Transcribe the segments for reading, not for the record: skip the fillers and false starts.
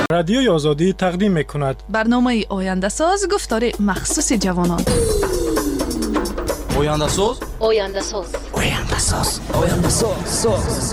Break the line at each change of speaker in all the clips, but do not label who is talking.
رادیوی آزادی تقدیم می‌کند.
برنامه آینده ساز گفتار مخصوص جوانان.
آینده ساز.
آینده ساز.
آینده ساز. آینده ساز.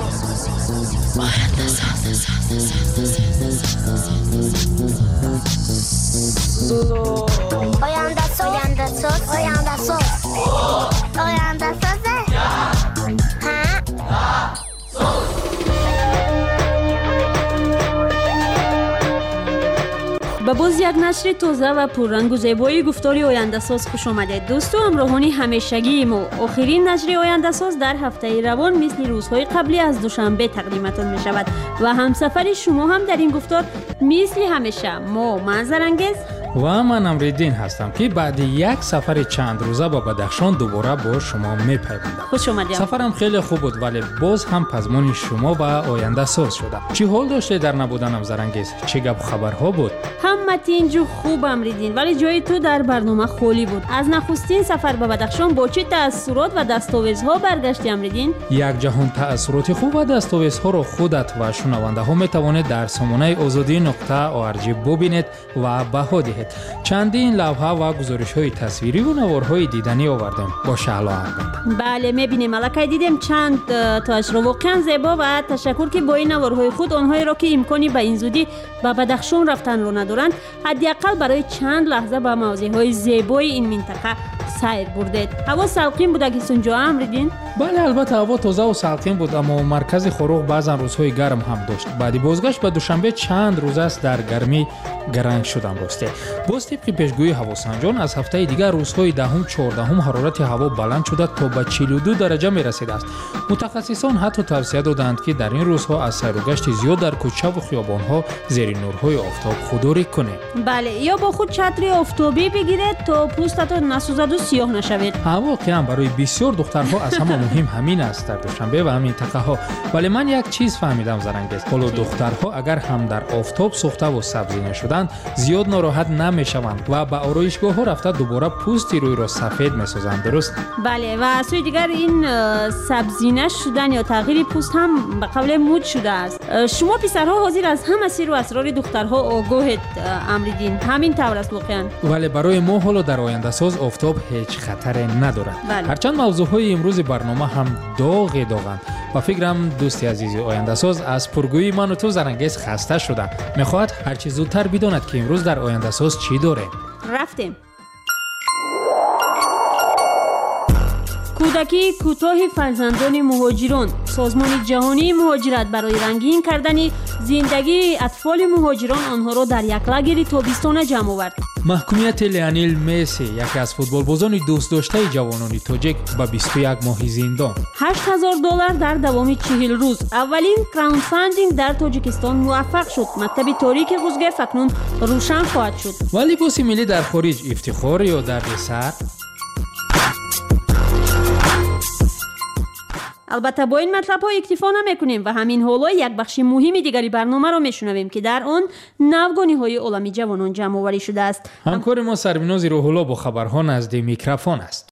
با باز یک نشر تازه و پررنگ و زیبای گفتاری آینده ساز خوش آمدید. دوستو همراهانی همیشگی ما، آخرین نشر آینده ساز در هفته روان مثل روزهای قبلی از دوشنبه تقدیمتان می شود و همسفر شما هم در این گفتار مثل همیشه ما منظرانگیز
و من امریدین هستم که بعد یک سفر چند روزه با بدخشان دوباره با شما میپیوندم.
خوش آمدید.
سفرم خیلی خوب بود ولی باز هم پزمون شما و آینده ساز شدم. چی حال داشته در نبودنم زرانگیز؟ چه گپ خبرها بود؟
همتین جو خوب امریدین ولی جای تو در برنامه خالی بود. از نخستین سفر به بدخشان با چه تأثیرات و دستاویزها برگشتی امریدین؟
یک جهان تأثیرات خوب و دستاویزها را خودت و شنونده ها میتوانید در سامانه azadi.org ببینید و بها دهید. چندین لوحه و گزارش های تصویری و نوارهای دیدنی آوردیم با شعلا البته.
بله میبینیم الکی دیدیم چند تاش رو واقعا زیبا و تشکر که با این نوارهای خود آنهایی را که امکانی به این زودی به بدخشان رفتن رو ندارند حداقل برای چند لحظه به موضعهای زیبای این منطقه سیر بردید. هوا سلقین بود اگه اونجا امریدین؟
بله البته هوا تازه و سلقین بود اما مرکز خروق بعضا روزهای گرم هم داشت. بعد بازگشت به دوشنبه چند روز است در گرمی گرنگ شدم راسته. باز طبق پیشگویی هواسنجان از هفته دیگر روزهای دهم 14 حرارت هوا بلند شده تا به 42 درجه میرسیده است. متخصصان حتی توصیه دادند که در این روزها از سیر و گشت زیاد در کوچه و خیابان‌ها زیر نورهای آفتاب خودداری کنید.
بله یا با خود چتری آفتابی بگیرید تا پوستتون نسوزد و سیاه نشوید.
واقعا برای بسیار دخترها از همه مهم همین است در دوشنبه و همین منطقه‌ها. ولی من یک چیز فهمیدم زرانگیز. حالا دخترها اگر هم در آفتاب سوخته و سبزی نشدند زیاد ناراحت نمیشوند و به آرایشگاه‌ها رفته دوباره پوستی روی را سفید می‌سازند. درست؟
بله و سوی دیگر این سبزی نشدن یا تغییر پوست هم به قول مد شده است. شما پسرها حاضر از همه سر و اسرار دخترها آگاهید امریدین. همین طور است واقعا.
ولی برای ما حالا در آینده ساز آفتاب هیچ خطر ندارد.
بله.
هرچند موضوعهای امروز برنامه هم داغند و فکرم دوستی عزیزی آینده ساز از پرگویی من و تو زرانگیز خسته شده. میخواهد هر چه زودتر بداند که امروز در آینده ساز چی داره.
رفتیم. کودکی کوتاه فرزندان مهاجران، سازمان جهانی مهاجرت برای رنگین کردن زندگی اطفال مهاجران آنها را در یک لاگر تابستانه جمع آورد.
محکومیت لیونل مسی یکی از فوتبالبازان دوست داشته جوانان تاجیک به 21 ماه زندان.
$8,000 در دوام 40 روز. اولین کراودفاندینگ در تاجیکستان موفق شد. مکتب تاریک قزگف اکنون روشن خواهد شد.
و لباس ملی در خارج افتخار یا دردسر؟
البته با این مطلب ها اکتفا نمیکنیم و همین حالا یک بخش مهمی دیگری برنامه را میشنویم که در آن نوگانی های عالمی جوانان جمع آوری شده است.
همکار ما سربیناز روح‌الله با خبرها نزد میکروفون است.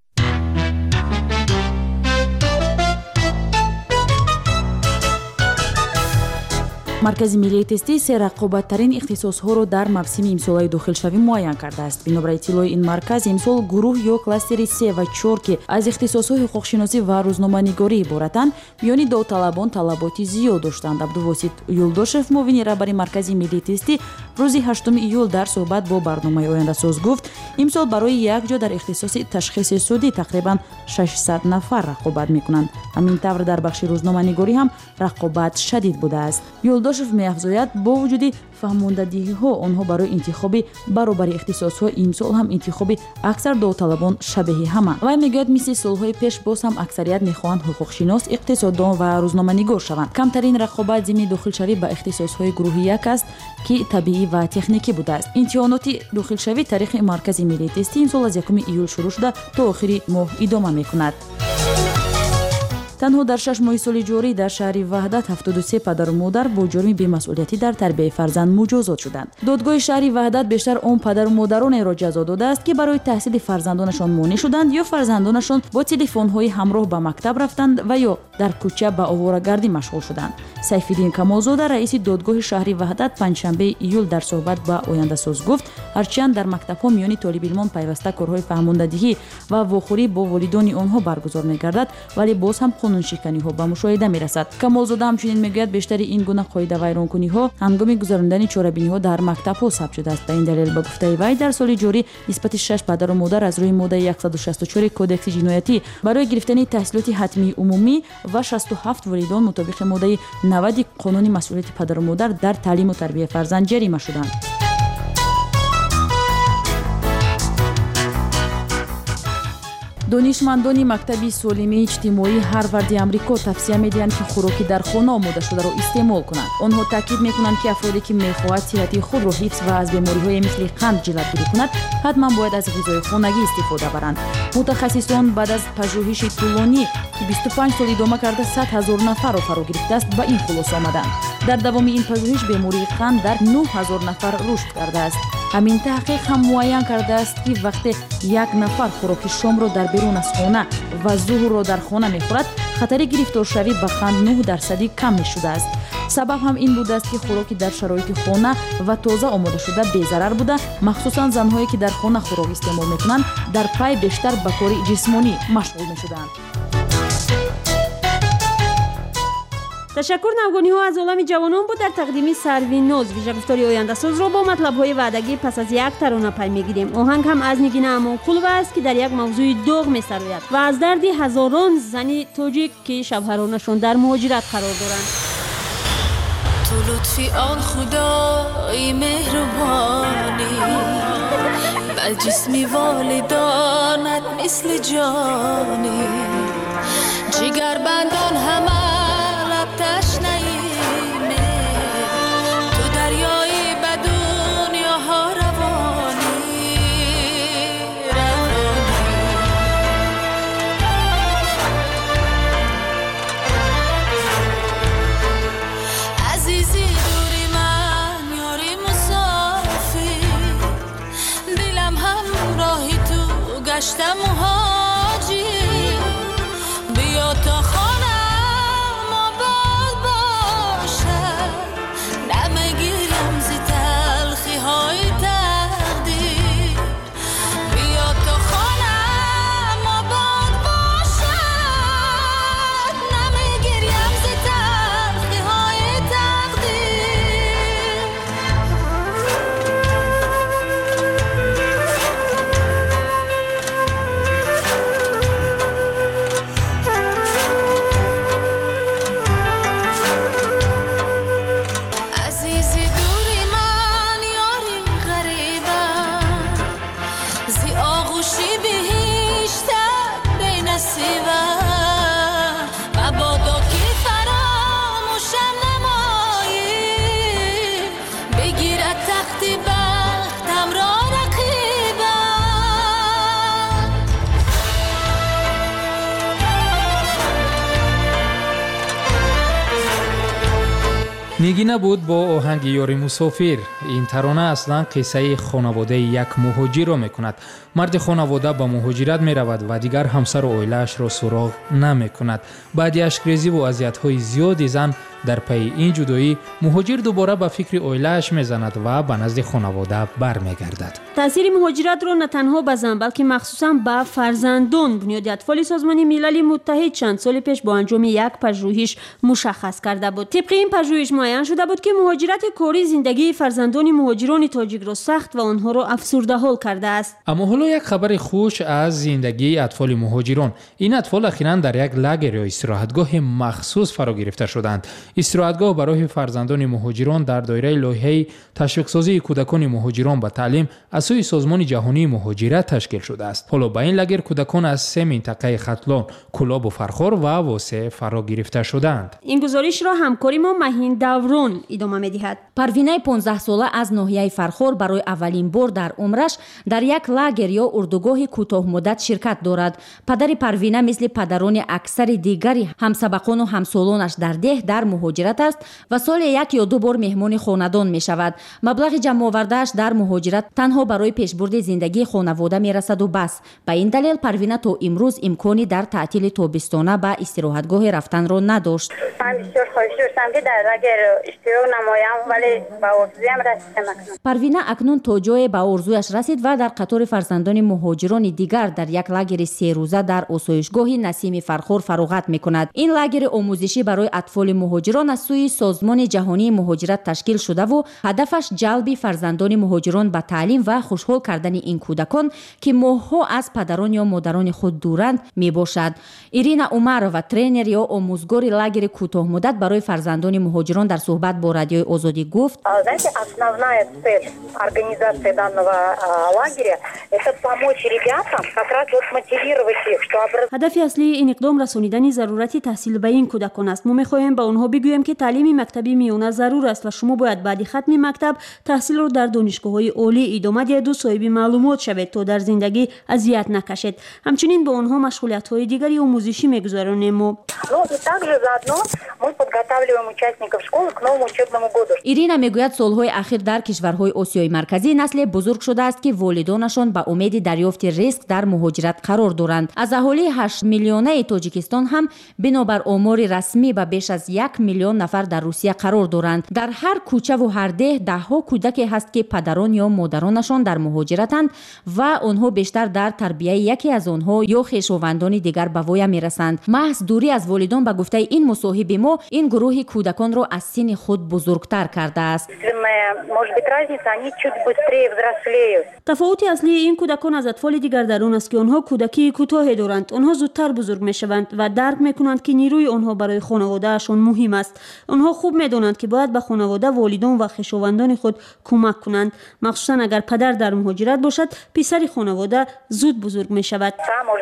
مرکز ملی تستی سه رقابت‌ترین اختصاص‌هاро дар мавсими имсолаи дохилшавӣ муайян кардааст. Бинобар иттилои ин марказ имсол гурӯҳ ё кластери 3 ва 4 ки аз ихтисосҳои ҳуқуқшиносӣ ва рӯзноманигорӣ иборатанд, миёни довталабон талаботи зиёд доштанд. Абдувосит Юлдошев, муовини раҳбари маркази миллии тестӣ, рӯзи 8 июл дар суҳбат бо барномаи Ояндасоз гуфт, имсол барои як ҷо дар ихтисоси ташхиси судӣ тақрибан 600 нафар рақобат мекунанд. ҳамин тавр дар бахши рӯзноманигорӣ ҳам рақобат шадид будааст. Юлдошев меафзояд, бо вуҷуди фаҳмондадиҳиҳо онҳо барои интихоби баробари ихтисосҳо имсол ҳам интихоби аксар довталабон шабеҳи ҳаманд. Вай мегӯяд мисли солҳои пеш боз ҳам аксарият мехоҳанд ҳуқуқшинос, иқтисоддон ва рӯзноманигор шаванд. Камтарин рақобат зимни дохилшавӣ ба ихтисосҳои гурӯҳи як аст ки табиӣ ва техникӣ будааст. имтиҳоноти дохилшавӣ тариқи маркази миллии тестӣ имсол аз 1 июл шурӯъ шуда то охири моҳ идома мекунад. танҳо дар 6 моҳи соли ҷорӣ дар шаҳри ваҳдат 73 падару модар бо ҷурми бемасъулиятӣ дар тарбияи фарзанд муҷозот шуданд. додгоҳи шаҳри ваҳдат бештар он падару модаронеро ҷазо додааст ки барои таҳсили фарзандонашон монеъ шуданд ё фарзандонашон бо телефонҳои ҳамроҳ ба мактаб рафтанд ва ё дар кӯча ба оварагардӣ машғул шуданд. сайфиддин камолзода раиси додгоҳи шаҳри ваҳдат панҷшанбеи июл дар суҳбат ба Ояндасоз гуфт, ҳарчанд дар мактабҳо миёни толибилмон пайваста корҳои фаҳмондадиҳӣ ва вохӯрӣ бо волидони онҳо баргузор мегардад, вале боз ҳам қонуншиканиҳо ба мушоҳида мерасад. камолзода ҳамчунин мегӯяд бештари ин гуна қоидавайронкуниҳо ҳангоми гузарондани чорабиниҳо дар мактабҳо сабт шудааст. ба ин далел ба гуфтаи вай дар соли ҷорӣ нисбати 6 падару модар аз рӯи моддаи 164 кодекси ҷиноятӣ барои гирифтани таҳсилоти ҳатмии умумӣ ва 67 волидон мутобиқи моддаи 90 қонуни масъулияти падару модар дар таълиму тарбияи фарзанд ҷарима шуданд. донишмандони мактаби солимии иҷтимоии ҳарварди амрико тавсия медиҳанд ки хӯроки дар хона омода шударо истеъмол кунанд. онҳо таъкид мекунанд ки афроде ки мехоҳад сиҳати худро ҳифз ва аз бемориҳое мисли қанд ҷилатгирӣ кунад ҳатман бояд аз ғизои хонагӣ истифода баранд. мутахассисон баъд аз пажӯҳиши тӯлонӣ ки 25 сол идома карда 100 000 нафарро фаро гирифтааст ба ин хулоса омаданд. дар давоми ин пажӯҳиш бемории қанд дар 9000 нафар рушд кардааст. ҳамин таҳқиқ ҳам муайян кардааст ки вақте як нафар хӯроки шомро дар берун аз хона ва зуҳрро дар хона мехӯрад, хатари гирифторшавӣ ба қанд 9% кам мешудааст. сабаб ҳам ин будааст ки хӯроки дар шароити хона ва тоза омода шуда безарар буда, махсусан занҳое ки дар хона хӯрок истеъмол мекунанд дар пай бештар ба кори ҷисмонӣ машғул мешуданд.
ташаккур. навгониҳо аз олами ҷавонон буд. дар тақдими Сарвиноз вижагуфтори Ояндасозро бо матлабҳои ваъдагӣ пас аз як тарона пай мегирем. оҳанг ҳам аз Нигина Амонқулова аст ки дар як мавзӯи доғ месарояд ва аз дарди ҳазорон зани тоҷик ки шавҳаронашон дар муҳоҷират қарор доранд.
تو لطفی آن خدای مهربانی بر جسمی والدانت مثل جانی جگر بندان همه لب تشنهیمه تو دریایی به دنیاها روانی عزیزی دوری من یاری مسافر دلم همراهی تو گشتم مهاجر بیا تا خانم آباد باشد نمیگیرم زی تلخی های تقدیر بیا تا خانم آباد باشد نمیگیرم زی تلخی های تقدیر عزیزی دوری من یاری غریبم زی آغوشی بهشتر بی نصیبم مبادا که فراموشم نمایی بگیرد تختی بختم را رقیبم
нигина буд бо оҳанги ёри мусофир. ин тарона аслан қиссаи хонаводаи як муҳоҷирро мекунад. марди хонавода ба муҳоҷират меравад ва дигар ҳамсару оилаашро суроғ намекунад. баъди ашкрезиву азиятҳои зиёди зан дар пайи ин ҷудоӣ муҳоҷир дубора ба фикри оилааш мезанад ва ба назди хонавода бармегардад.
таъсири муҳоҷиратро на танҳо ба зан балки махсусан ба фарзандон бунёди атфоли созмони милали муттаҳид чанд соли пеш бо анҷоми як пажӯҳиш мушаххас карда буд. тибқи ин пажӯҳиш муайян шуда буд ки муҳоҷирати корӣ зиндагии фарзандони муҳоҷирони тоҷикро сахт ва онҳоро афсурдаҳол кардааст.
аммо ҳоло як хабари хуш аз зиндагии атфоли муҳоҷирон. ин атфол ахиран дар як лагер ё истироҳатгоҳи махсус фаро гирифта шуданд. استراحتگاه برای فرزندان مهاجران در دایره لایحه تشویق‌سازی کودکان مهاجران به تعلیم از سوی سازمان جهانی مهاجرت تشکیل شده است. حالا به این لاگر کودکان از 3 منطقه ختلان، کلاب و فرخار و واسه فرا گرفته شدند.
این گزارش را همکاری ما مهین دورون ادامه می‌دهد.
پروینه 15 ساله از ناحیه فرخار برای اولین بار در عمرش در یک لاگر یا اردوگاه کوتاه مدت شرکت دارد. پدر پروینه مثل پدران اکثر دیگری همسبقان و همسالانش در ده در مهاجرت است و سال 1 یا 2 بار مهمان خاندان می شود. مبلغ جمع آورده‌اش در مهاجرت تنها برای پیشبرد زندگی خانواده می رسد و بس. به این دلیل پروینه تا امروز امکانی در تعطیل تابستانه به استراحتگاه رفتن را نداشت.
من بسیار خواهش داشتم که در لاگر اشتراک نمایم، ولی به آرزویم رسیدم.
پروینه اکنون تا جای به آرزویش رسید و در قطار فرزندان مهاجران دیگر در یک لاگر 3 روزه در آسایشگاه نسیم فرخار فراغت می‌کند. این لاگر آموزشی برای اطفال مهاجران از سوی سازمان جهانی مهاجرت تشکیل شده و هدفش جلب فرزندان مهاجران به تعلیم و خوشحال کردن این کودکان که ماه‌ها از پدران یا مادران خود دورند میباشد. ایرینا عمرova ترینر یا آموزگار لاگر کوتاه مدت برای فرزندان مهاجران در صحبت با رادیوی آزادی گفت:
Основная цель организации данного лагеря – это помочь ребятам, как раз вот мотивировать их, что
هدف اصلی این اقدام رسانیدن ضرورت تحصیل به این کودکان است. ما می‌خواهیم به آنها بگوییم که تعلیم مکتبی میانه ضرور است و شما باید بعد ختم مکتب تحصیل را در دانشگاه‌های عالی ادامه دهید و صاحب معلومات شوید تا در زندگی اذیت نکشید. همچنین به آنها مشغولیت‌های دیگری آموزشی می‌گذارانیم.
ایرینا میگوید سالهای اخیر در کشورهای آسیای مرکزی نسل بزرگ شده است که والدانشان به امید دریافت رزق در مهاجرت قرار دارند. از اهالی 8 میلیونه تاجیکستان هم بنابر آمار رسمی به بیش از 1 میلیون نفر در روسیه قرار دارند. در هر کوچه و هر ده ها کودکی هست که پدران یا مادرانشان در مهاجرتند و آنها بیشتر در تربیت یکی از آنها یا خویشاوندان دیگر به وای میرسند. محض دوری از والدان به گفته این مصاحب ما این گروه کودکان را از سن خود بزرگتر کرده است.
تفاوت اصلی این کودکان از اطفال دیگر در آن است که آنها کودکی کوتاه دارند. آنها زودتر بزرگ میشوند و درک میکنند که نیروی آنها برای خانوادهشان مهم است. آنها خوب میدانند که باید به خانواده، والدان و خویشاوندان خود کمک کنند، مخصوصا اگر پدر در مهاجرت باشد. پسر خانواده زود بزرگ میشود.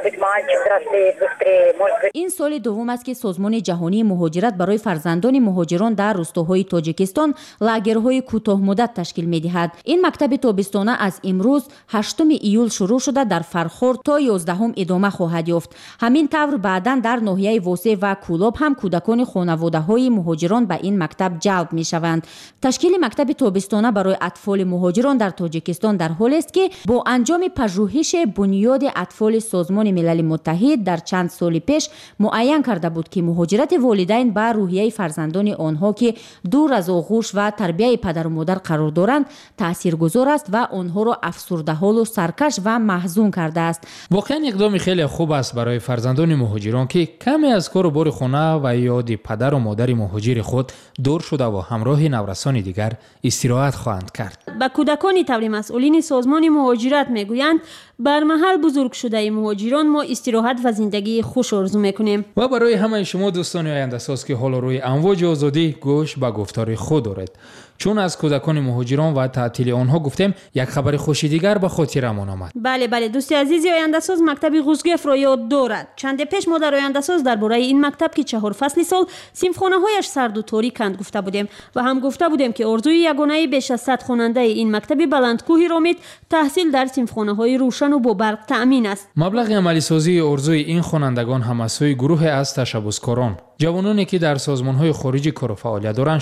این سال دوم است که سازمان جهانی مهاجرت برای فرزندان مهاجران در روستاهای تاجیکستان لاگرهای کوتاه مدت تشکیل می‌دهد. این مکتب تابستانه از امروز 8 ایول شروع شده در فرخار تا 11 ادامه خواهد یافت. همین طور بعداً در ناحیه واسه و کولاب هم کودکان خانواده‌های مهاجران به این مکتب جلب می‌شوند. تشکیل مکتب تابستانه برای اطفال مهاجران در تاجیکستان در حال است که با انجام پژوهش بنیاد اطفال سازمان ملل متحد در چند سال پیش معین کرده بود که مهاجرت والدین به روحیه فرزندان آنها که دور از آغوش و تربیت پدر و مادر قرار دارند تاثیرگذار است و آنها را افسرده‌حال و سرکش و محزون کرده است.
واقعا اقدام خیلی خوب است برای فرزندان مهاجران که کمی از کار و بار خانه و یاد پدر و مادر مهاجر خود دور شده و همراه نورسان دیگر استراحت خواهند کرد.
با کودکان طوری مسئولین سازمان مهاجرت میگویند بر محل بزرگ شده مهاجران ما استراحت و زندگی خوش آرزو میکنیم.
و برای همه شما دوستان آینده ساز که حالا روی امواج آزادی گوش به گفتار خود دارید، چون از کودکان مهاجران و تعطیل آنها گفتیم، یک خبر خوشی دیگر به خاطرمان آمد.
بله دوستی عزیزی، آینده ساز مکتب قوزگف را یاد دارد. چند پیش ما در آینده ساز درباره این مکتب که 4 فصل سال سیمخانه‌هایش سرد و تاریکند گفته بودیم و هم گفته بودیم که آرزوی یگانه بیش از 100 خواننده این مکتب بلندکوهی رامید تحصیل در سیمخانه‌های روشن و با برق تأمین است.
مبلغ عملی سازی آرزوی این خوانندگان هم از سوی گروه از تشبثکاران، جوانانی که در سازمان‌های خارجی کار و فعالیت دارند،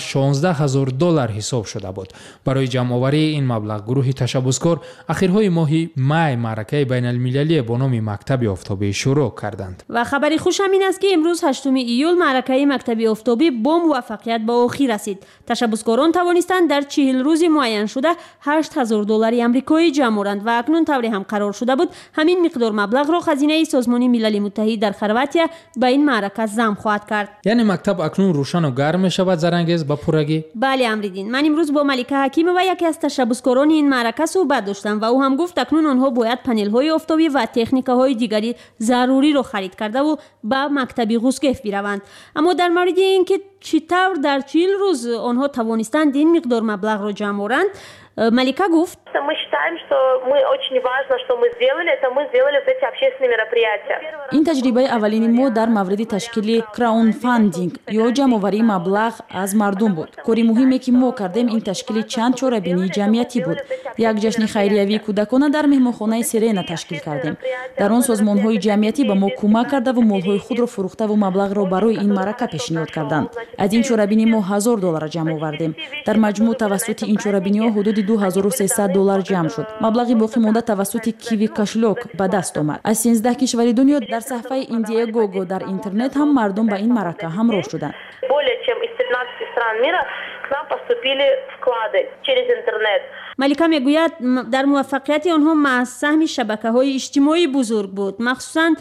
$16,000 حساب شده بود. برای جمع‌آوری این مبلغ گروه تشبثکار اخرهای ماه می معرکه بین‌المللی با نام مکتب آفتابی شروع کردند.
و خبری خوش هم این است که امروز 8 ایول معرکه مکتب آفتابی با موفقیت به آخر رسید. تشبثکاران توانستند در 40 روز معین شده $8,000 آمریکایی جمع آورند و اکنون طوری هم قرار شده بود همین مقدار مبلغ را خزینه سازمان ملل متحد در خرواتیا به این معرکه ضم خواهد کرد.
یعنی مکتب اکنون روشن و گرم می شود زرنگیز با پورگی؟
بله امریدین، من امروز با ملکه حکیم و یکی از تشبثکاران این معرکه صحبت داشتم و او هم گفت اکنون آنها باید پنل های آفتابی و تکنیک‌های دیگری ضروری را خرید کرده و به مکتب قوزگف بروند. اما در مورد اینکه چطور در 40 روز آنها توانستند این مقدار مبلغ را جمع آورند. ملیکا گفت
Мы считаем, что мы очень важно, что мы сделали, это мы сделали вот эти общественные мероприятия.
این تجربه اولین ما در مورد تشکیل کراون فاندینگ یا جمع‌آوری مبلغ از مردم بود. کاری مهمی که ما کردیم این تشکیل چند چهاربینی جمعیتی بود. یک جشن خیریوی کودکانه در مهمانخانه سیرنا تشکیل کردیم. در آن سازمان‌های جمعیتی به ما کمک کرده و مال‌های خود را فروخته و مبلغ را برای این معرکه پیشنهاد کردند. از این چهاربینی ما $1000 جمع آوردیم. در مجموع توسط این چهاربینی‌ها حدود $2300 جمع شد. مبلغی باقی مانده توسط کیوی کاشلوک به دست آمد. از 13 کشور دنیا در صفحه ایندیگوگو در اینترنت هم مردم به این معرکه همراه شدند.
Более чем из 15 стран мира к нам поступили вклады через интернет.
ملیکا میگوید در موفقیت آنها محض سهم شبکه‌های اجتماعی بزرگ بود. مخصوصاً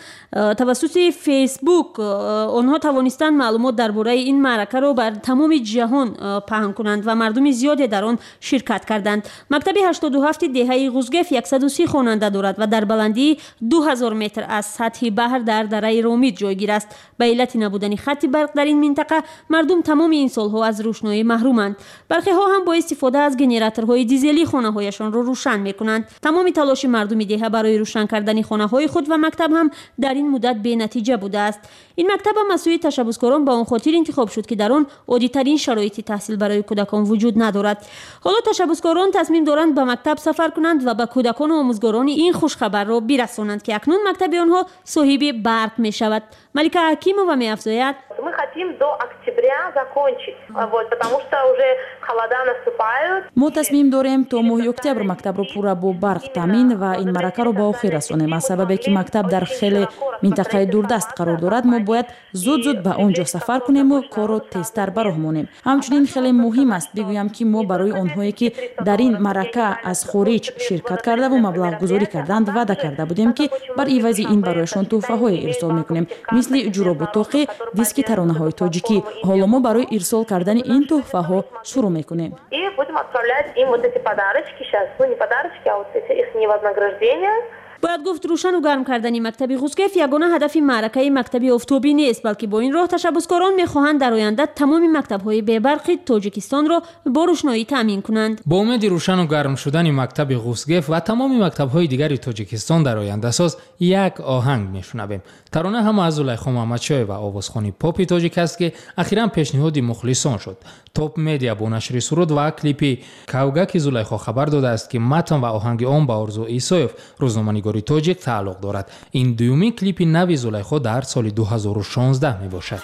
توسط فیسبوک آنها توانستند معلومات درباره این معرکه را بر تمام جهان پهن کنند و مردم زیادی در آن شرکت کردند. مکتب 87 دهه قوزگف 130 خواننده دارد و در بلندی 2000 متر از سطح بحر در دره رامید جایگیر است. به علت نبودن خط برق در این منطقه مردم تمام این سالها از روشنایی محرومند. برخی ها هم با استفاده از گنراتورهای دیزلی خانه هایشان را روشن میکنند. تمام تلاش مردم دهه برای روشن کردن خانه های خود و مکتب هم در این مدت بی نتیجه بوده است. این مکتب هم از سوی تشبثکاران با آن خاطر انتخاب شد که در آن عالی‌ترین شرایط تحصیل برای کودکان وجود ندارد. حالا تشبثکاران تصمیم دارند به مکتب سفر کنند و به کودکان و آموزگاران این خوش خبر را برسانند که اکنون مکتب آنها صاحب برق می شود. ملیکا حکیمова می‌افزاید
Мы хотим до октября закончить, потому что уже холода наступают.
ما تصمیم داریم تا ماه اکتبر مکتب رو پورا با برق تامین و این معرکه رو به آخر رسانیم. از سببی که مکتب در خیلی منطقه دوردست قرار دارد ما باید زود به آنجا سفر کنیم و کار رو تیزتر برهمونیم. همچنین خیلی مهم است بگویم که ما برای آنهایی که در این معرکه از خارج شرکت کرده و مبلغ گذاری کردند وعده کرده بودیم که بر عوض این برایشان تحفه‌های ارسال میکنیم، مثل جوراب و طاقه، دیسک ترانه‌های تاجیکی. حالا ما برای ارسال کردن این تحفه‌ها شروع میکنیم.
И будем отправлять им вот эти подарочки сейчас, ну не подарочки, а вот эти их вознаграждения.
باید گفت روشن و گرم کردن مکتب قوزگف یگانه هدف معرکه مکتب آفتابی نیست، بلکه با این راه تشبثکاران میخواهند در آینده تمام مکتب‌های بی برق تاجیکستان را با روشنایی تامین کنند.
با امید روشن و گرم شدن مکتب قوزگف و تمام مکتب‌های دیگر تاجیکستان در آینده ساز یک آهنگ میشنویم. ترانه هم از زلیخا محمدشاه و آوازخوانی پاپ تاجیک است که اخیراً پیشنهاد مخلصان شد. توپ مدیا با نشر سرود و کلیپ کوگک زلیخا خبر داده است که متن و آهنگ آن به آرزو ایسایف روزنامه‌نگاری تاجیک تعلق دارد. این دومین کلیپ نو زلیخا در سال 2016 می باشد.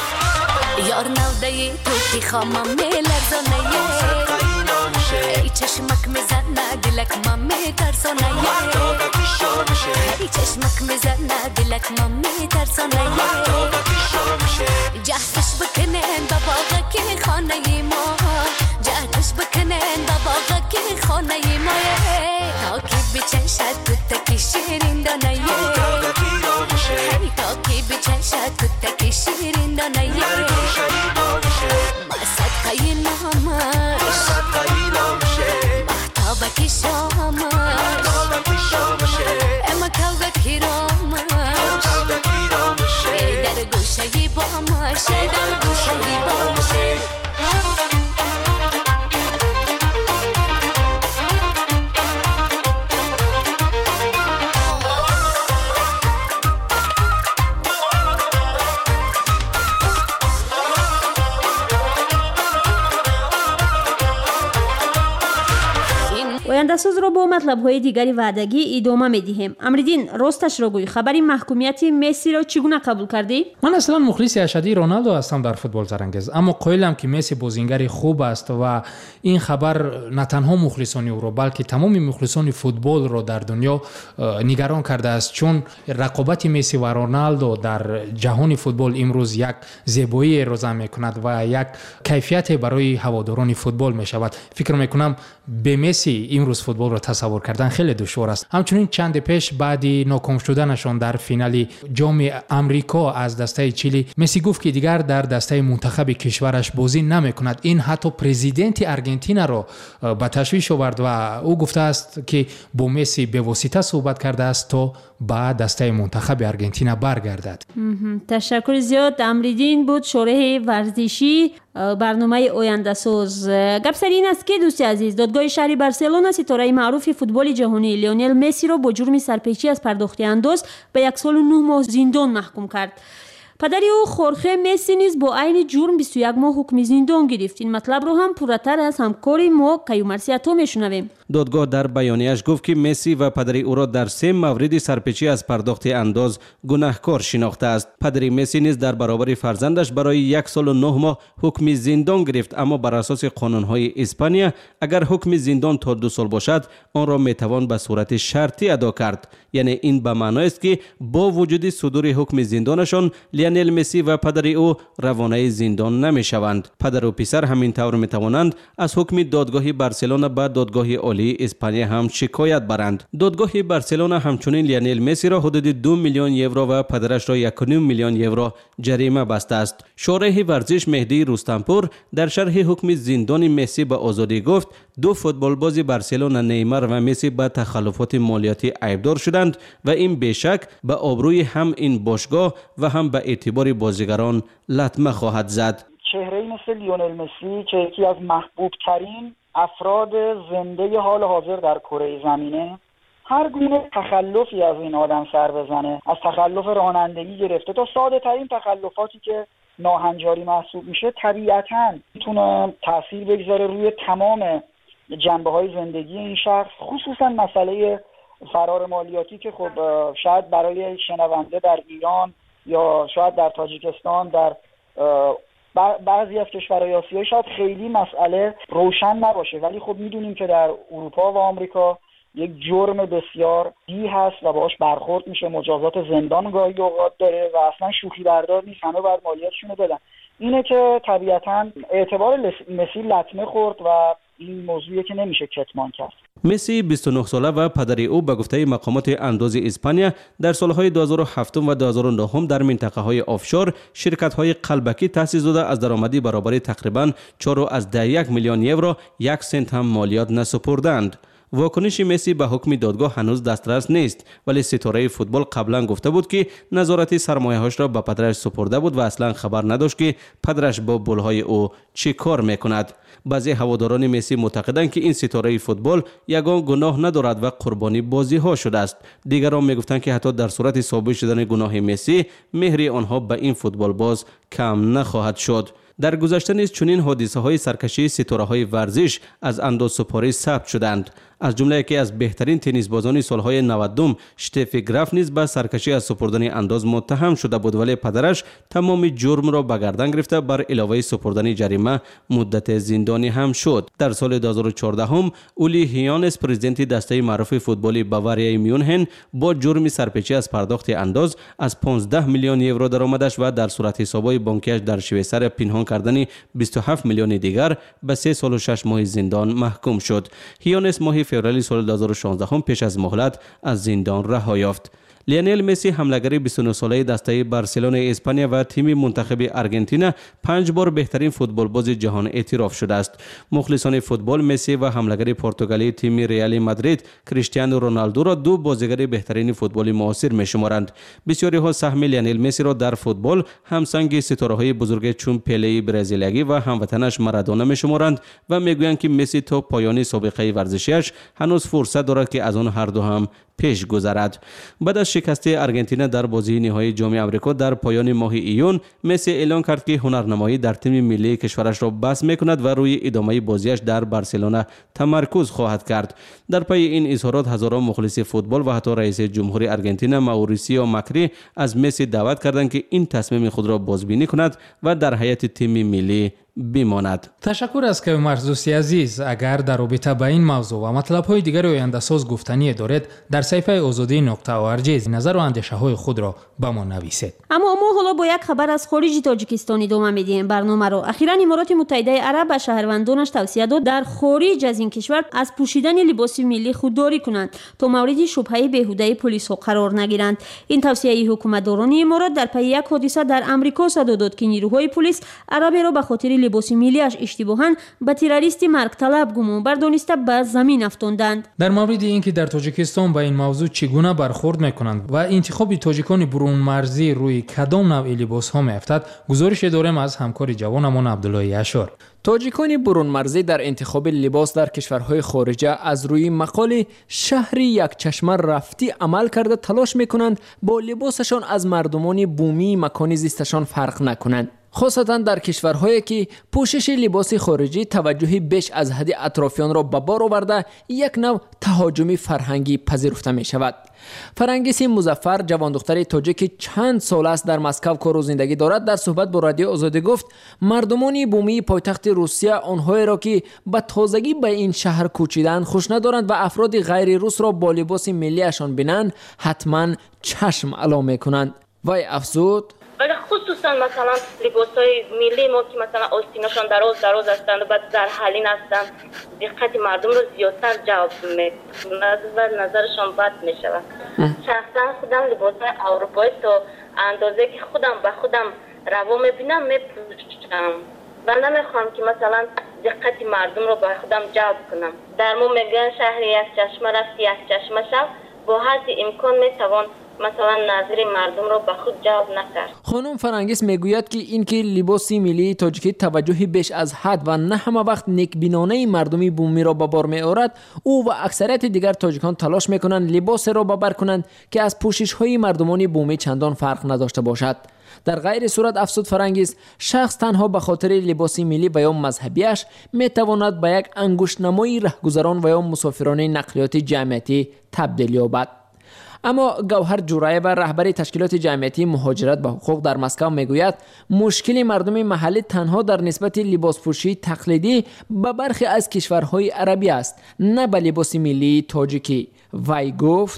یار نودهی توی خامم میلرزانه ای چشمک میزنه دلک من میترسانه ای چشمک میزنه دلک من میترسانه جهتش بکنن با باغه که خانه ما جهتش بکنن با باغه که خانه ما تا که بچشد کتا شیرین دانه تا که بچشد کتا شیرین دانه صدقه نامش محتابه شامش اما کوگه رامش در گوشه بامش در گوشه بامش
آینده‌ساز را با مطلب‌های دیگری وعدگی ادامه می‌دهیم. امردین راستش را گوی، خبری محکومیت مسی را چگونه قبول کردی؟
من اصلا مخلص اشدی رونالدو هستم در فوتبال زرنگز، اما قائلم که مسی بازیگر خوب است و این خبر نه تنها مخلصان او را بلکه تمام مخلصان فوتبال را در دنیا نگران کرده است، چون رقابت مسی و رونالدو در جهان فوتبال امروز یک زیبایی ارائه می‌کند و یک کیفیت برای هواداران فوتبال می‌شود. فکر می‌کنم به مسی امروز فوتبال را تصور کردن خیلی دشوار است. همچنین چند پیش بعدی ناکام شدنشان در فینال جام آمریکا از دسته چیلی، مسی گفت که دیگر در دسته منتخب کشورش بازی نمی‌کند. این حتی پرزیدنت آرژانتین را به تشویش آورد و او گفته است که با مسی به واسطه صحبت کرده است تا به دسته منتخب آرژانتین برگردد.
تشکر زیاد. امریدین بود، شورای ورزشی برنامه آینده ساز. گپ سر این است که دوستی عزیز، دادگاه شهری بارسلونا ستاره معروف فوتبال جهانی لیونل مسی را با جرم سرپیچی از پرداخت اندوز به 1 سال و 9 ماه زندان محکوم کرد. پدر او خورخه مسی نیز با عین جرم 21 ماه حکم زندان گرفت. این مطلب رو هم پورتر از همکاری ما کیو مرسیاتو میشنویم.
دادگاه در بیانیه‌اش گفت که مسی و پدر او را در 3 مورد سرپیچی از پرداخت انداز گناهکار شناخته است. پدر مسی نیز در برابر فرزندش برای 1 سال و 9 ماه حکم زندان گرفت، اما بر اساس قانون‌های اسپانیا اگر حکم زندان تا 2 سال باشد آن را میتوان به صورت شرطی ادا کرد. یعنی این به معنی است که با وجود صدور حکم زندانشان لیونل مسی و پدر او روانه زندان نمیشوند. پدر و پسر همین طور میتوانند از حکم دادگاه بارسلونا به دادگاه عالی اسپانیا هم شکایت برند. دادگاه بارسلونا همچنین لیونل مسی را حدود 2 میلیون یورو و پدرش را 1.5 میلیون یورو جریمه بسته است. شورای ورزش مهدی رستمپور در شرح حکم زندان مسی به آزادی گفت 2 فوتبالباز بارسلونا نیمار و مسی به تخلفات مالیاتی عیبدار شدند و این بیشک به آبروی هم این باشگاه و هم به اعتبار بازیگران لطمه خواهد زد.
چهره‌ای مثل لیونل مسی که یکی از محبوب ترین افراد زنده حال حاضر در کره زمینه، هر گونه تخلفی از این آدم سر بزنه، از تخلف رانندگی گرفته تا ساده ترین تخلفاتی که ناهنجاری محسوب میشه، طبیعتاً میتونه تأثیر بگذاره روی تمام جنبه‌های زندگی این شخص، خصوصا مسئله فرار مالیاتی که خب شاید برای شنونده در ایران یا شاید در تاجیکستان، در بعضی از کشورهای آسیایی شاید خیلی مسئله روشن نباشه، ولی خب میدونیم که در اروپا و آمریکا یک جرم بسیار دی هست و باهاش برخورد میشه، مجازات زندان گاهی اوقات داره و اصلا شوخی بردار نیست، همه باید مالیاتشون رو بدن. اینه که طبیعتاً اعتبار مسی لطمه خورد و این موضوعیه که نمیشه کتمان کرد.
مسی 29 ساله و پدر او به گفته مقامات اندوز اسپانیا در سالهای 2007 و 2009 در منطقه‌های آفشور شرکت‌های قلبکی تأسیس داده از درآمدی برابر تقریباً 4.1 میلیون یورو 1 سنت هم مالیات نسپردند. واکنش مسی به حکم دادگاه هنوز دسترس نیست، ولی ستاره فوتبال قبلا گفته بود که نظارت سرمایه‌هاش را به پدرش سپرده بود و اصلا خبر نداشت که پدرش با پول‌های او چه کار میکند. بعضی هواداران مسی معتقدند که این ستاره فوتبال یگان گناه ندارد و قربانی بازی‌ها شده است. دیگران میگفتند که حتی در صورت ثابت شدن گناه مسی، مهر آنها به این فوتبال باز کم نخواهد شد. در گذشته نیز چنین حادثه‌های سرکشی ستاره‌های ورزش از اندازه‌سپاری ثبت شدند. از جمله یکی از بهترین تنیس بازان سالهای 90 شتفی گراف نیز به سرکشی از سپردن انداز متهم شده بود، ولی پدرش تمام جرم را به گردن گرفته بر علاوه سپردن جریمه مدت زندانی هم شد. در سال 2014 اولی هیانس پرزیدنت دسته معروف فوتبالی باواریای میونهن با جرم سرپیچی از پرداخت انداز از 15 میلیون یورو درآمدش و در صورت حسابهای بانکیش در شویسار پنهان کردن 27 میلیون دیگر به 3 سال و 6 ماه زندان محکوم شد. هیانس ماه فوریه سال 2016 پیش از مهلت از زندان رها یافت. لیونل مسی حمله‌گر 29 ساله دسته بارسلونا اسپانیا و تیم منتخب آرژانتین 5 بار بهترین فوتبالباز جهان اعتراف شده است. مخلصان فوتبال مسی و حمله‌گر پرتغالی تیم ریال مادرید کریستیانو رونالدو را 2 بازیگر بهترین فوتبال معاصر می‌شمارند. بسیاری ها سهم لیونل مسی را در فوتبال همسنگ ستاره‌های بزرگ چون پله برزیلیایی و هموطنش مارادونا می‌شمارند و میگویند که مسی تا پایان سابقه ورزشیش هنوز فرصت دارد که از آن هر دو هم پیش گذرد. بعد از شکست آرژانتین در بازی نهایی جام آمریکا در پایان ماه ایون، مسی اعلام کرد که هنرنمایی در تیم ملی کشورش را بس می‌کند و روی ادامه بازیش در بارسلونا تمرکز خواهد کرد. در پی این اظهارات هزاران مخلص فوتبال و حتی رئیس جمهور آرژانتین ماوریسیو ماکری از مسی دعوت کردند که این تصمیم خود را بازبینی کند و در هیئت تیم ملی بماند.
تشکر از کیومرث دوستی عزیز. اگر در رابطه با این موضوع و مطلب‌های دیگر آینده‌ساز گفتنی دارید در صفحه azadi.org نظر و اندیشه‌های خود را به ما نویسید.
اما ما حالا با یک خبر از خارج تاجیکستان ادامه میدیم برنامه را. اخیراً امارات متحده عرب به شهروندانش توصیه داد در خارج از این کشور از پوشیدن لباس ملی خودداری کنند تا مورد شبهه بیهوده پلیس ها قرار نگیرند. این توصیه حکومتداران امارات در پی یک حادثه در امریکا صدا داد که نیروهای پلیس عربی را به خاطر لباس ملیش اشتباهاً به تروریست مرگ طلب گمان بردانسته به زمین افکندند.
در مورد اینکه در تاجیکستان با این موضوع چگونه برخورد میکنند و انتخاب تاجیکان برون مرزی روی کدام نوع لباس ها میافتد، گزارش داریم از همکار جوانمان عبدالله اشار.
تاجیکان برون مرزی در انتخاب لباس در کشورهای خارجه از روی مقال شهر یک چشمه رفتی عمل کرده تلاش میکنند با لباسشان از مردمان بومی مکان زیستشان فرق نکنند. خاصتا در کشورهایی که پوشش لباس خارجی توجهی بیش از حد اطرافیان را به بار آورده یک نوع تهاجمی فرهنگی پذیرفته می شود. فرنگیس مظفر، جوان دختر تاجیک چند سال است در مسکو کار و زندگی دارد، در صحبت با رادیو آزادی گفت مردمان بومی پایتخت روسیه آنهایی را که به تازگی به این شهر کوچیدند خوش ندارند و افراد غیر روس را با لباس ملیشان بینند حتما چشم علا میکنند. وی افزود
ولی خصوصا مثلا لباسای ملی ما که مثلا آستیناشان دراز هستند و بعد در حالین هستند دقت مردم رو زیادتر جلب میکنند و نظرشان بد میشود. شخصا خودم لباسای اروپایی تا اندازه که خودم به خودم روا میبینم میپوشم و نمیخوام که مثلا دقت مردم رو به خودم جلب کنم. در ما میگن شهر یک چشمه رفت یک چشمه شو، با حد امکان میتوان مثلا نظر مردم رو به خود جلب نکرد.
خانم فرنگیس میگوید که اینکه لباس ملی تاجیکی توجهی بیش از حد و نه همه وقت نیکبینانه مردمی بومی را به بار میآورد، او و اکثریت دیگر تاجیکان تلاش میکنند لباس را به بر کنند که از پوشش های مردمان بومی چندان فرق نداشته باشد. در غیر صورت افسود فرنگیس شخص تنها به خاطر لباس ملی و یا مذهبیش میتواند به یک انگشت‌نمای رهگذران و یا مسافران نقلیات جمعیتی تبدیل یابد. اما گوهر جورایو، رهبر تشکیلات جمعیتی مهاجرت به حقوق در مسکو میگوید مشکل مردم محلی تنها در نسبت لباسپوشی تقلیدی به برخی از کشورهای عربی است، نه به لباس ملی تاجیکی. وی گفت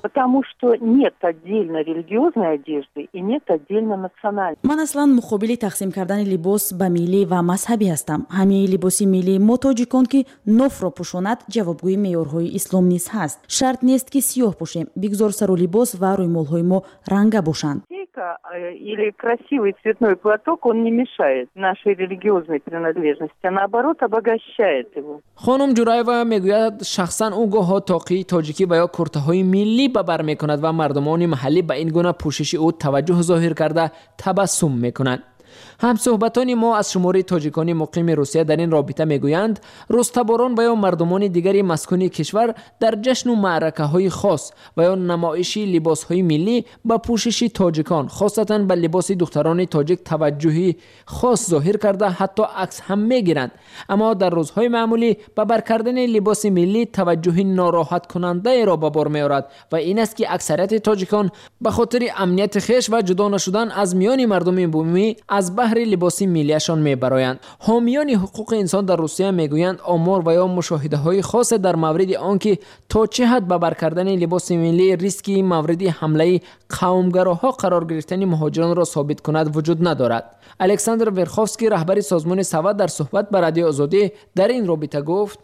من اصلا مقابل تقسیم کردن لباس به ملی و مذهبی هستم. همه لباس ملی ما تاجیکان که نوف را پوشاند جوابگوی معیارهای اسلام نیز هست. شرط نیست که سیاه پوشیم، بگذار سر و لباس و رویمال‌های ما رنگه باشند.
или красивый цветной платок, он не мешает нашей религиозной принадлежности, а наоборот обогащает его.
خانم جورایو میگوید شخصا او گاه تاقی تاجیکی و یا کرته های ملی به بر میکند و مردمان محلی به این گونه پوشش او توجه ظاهر کرده تبسم میکنند. همصحبتان ما از شماره تاجیکان مقیم روسیه در این رابطه میگویند روستباران و یا مردمان دیگری مسکونی کشور در جشن و معرکه های خاص و یا نمایشی لباس های ملی با پوشش تاجیکان خاصتا به لباس دختران تاجیک توجهی خاص ظاهر کرده حتی عکس هم میگیرند، اما در روزهای معمولی به بر کردن لباس ملی توجهی ناراحت کننده را به بار میآورد و این است که اکثریت تاجیکان به خاطر امنیت خویش و جدا نشدن از میان مردم بومی از بهر لباس ملیشان میبرایند. حامیان حقوق انسان در روسیه میگویند آمار و یا مشاهده های خاص در مورد آنکه تا چه حد به بر کردن لباس ملی ریسکی مورد حمله قومگراها قرار گرفتن مهاجران را ثابت کند وجود ندارد. الکساندر ورخوفسکی، رهبر سازمان سوا، در صحبت با رادیو آزادی در این رابطه گفت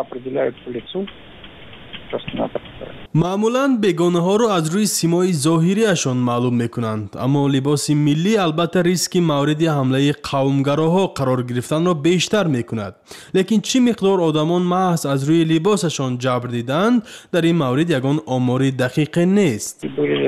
معمولاً بیگانه ها رو از روی سیمای ظاهری اشان معلوم میکنند، اما لباس ملی البته ریسک مورد حمله قومگراها قرار گرفتن را بیشتر میکند. لیکن چی مقدار آدمان محض از روی لباسشان جبر دیدند در این مورد یگان آمار دقیق نیست.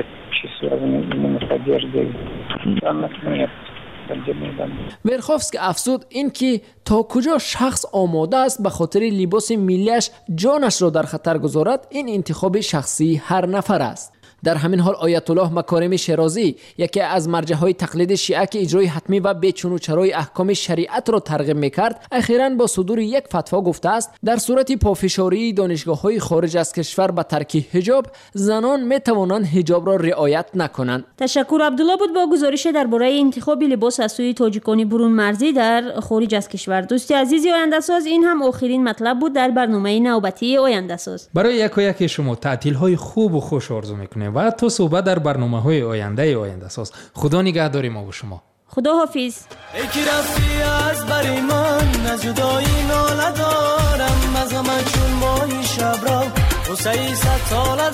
ورخوفسکی افزود این که تا کجا شخص آماده است به خاطر لباس ملیش جانش را در خطر گذارد این انتخاب شخصی هر نفر است. در همین حال آیت الله مکارم شیرازی، یکی از مرجع‌های تقلید شیعه که اجرای حتمی و بیچون و چرای احکام شریعت را ترغیب می‌کرد، اخیراً با صدور یک فتوا گفته است در صورت پافشاری دانشگاه‌های خارج از کشور به ترک حجاب، زنان می‌توانند حجاب را رعایت نکنند.
تشکر. عبدالله بود با گزارش درباره انتخاب لباس از سوی تاجیکان برون مرزی در خارج از کشور. دوستی عزیزی آینده ساز، این هم آخرین مطلب بود در برنامه نوبتی آینده ساز.
برای یک شما تعطیل‌های خوب و خوش آرزو می‌کنیم و تا صبح در برنامه‌های آینده ساز. خدا نگهدار ما و شما.
خدا حافظ.
ای که رفتی از بری من، از جدایی ناله دارم، از غم چون ماهی شب را واسه 100 ساله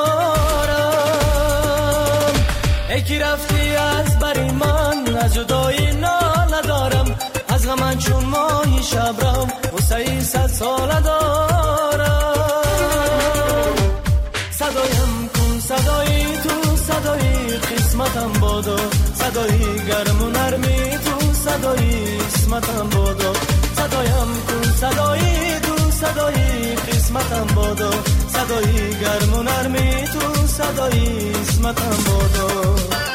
دارم. ای که رفتی از بری من، از جدایی ناله دارم، از غم چون ماهی شب را واسه 100 ساله دارم. صدایم کن صدایی تو، صدایی قسمتم بادو، صدایی گرم و نرمی تو، صدایی اسمتم بادو. صدایم کن صدایی تو، صدایی قسمتم بادو، صدایی گرم و نرمی تو، صدایی اسمتم بادو.